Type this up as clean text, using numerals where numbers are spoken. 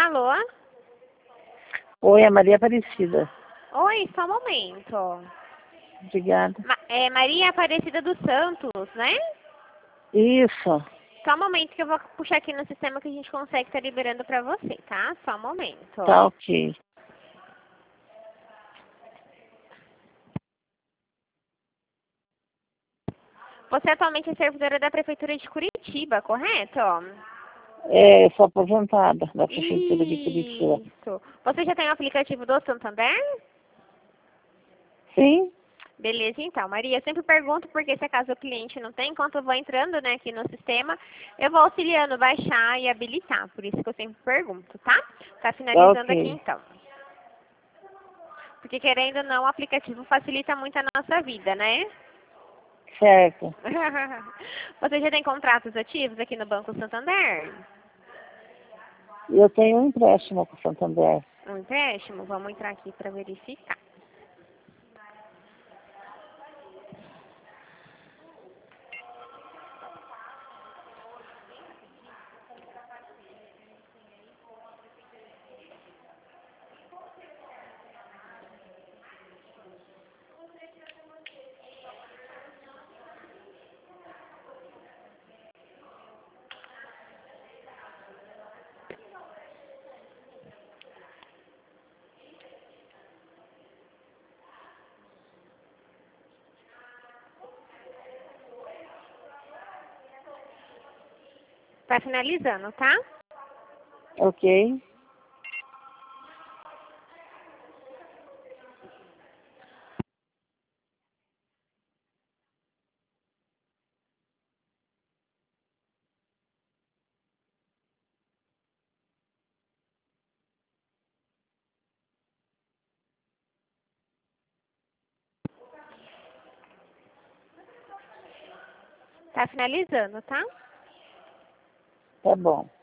Alô? Oi, é Maria Aparecida. Oi, só um momento. Obrigada. É Maria Aparecida dos Santos, né? Isso. Só um momento que eu vou puxar aqui no sistema que a gente consegue estar liberando pra você, tá? Só um momento. Tá ok. Você atualmente é servidora da Prefeitura de Curitiba, correto? É, eu sou aposentada da Prefeitura de Curitiba. Isso. Você já tem o aplicativo do Santander? Sim? Beleza, então, Maria, eu sempre pergunto porque se acaso o cliente não tem, enquanto eu vou entrando, né, aqui no sistema, eu vou auxiliando baixar e habilitar, por isso que eu sempre pergunto, tá? Tá Tá finalizando aqui ok. então. Porque querendo ou não, o aplicativo facilita muito a nossa vida, né? Certo. Você já tem contratos ativos aqui no Banco Santander? Eu tenho um empréstimo com o Santander. Um empréstimo? Vamos entrar aqui para verificar. Tá finalizando, tá? Ok? Tá finalizando, tá? Tá bom.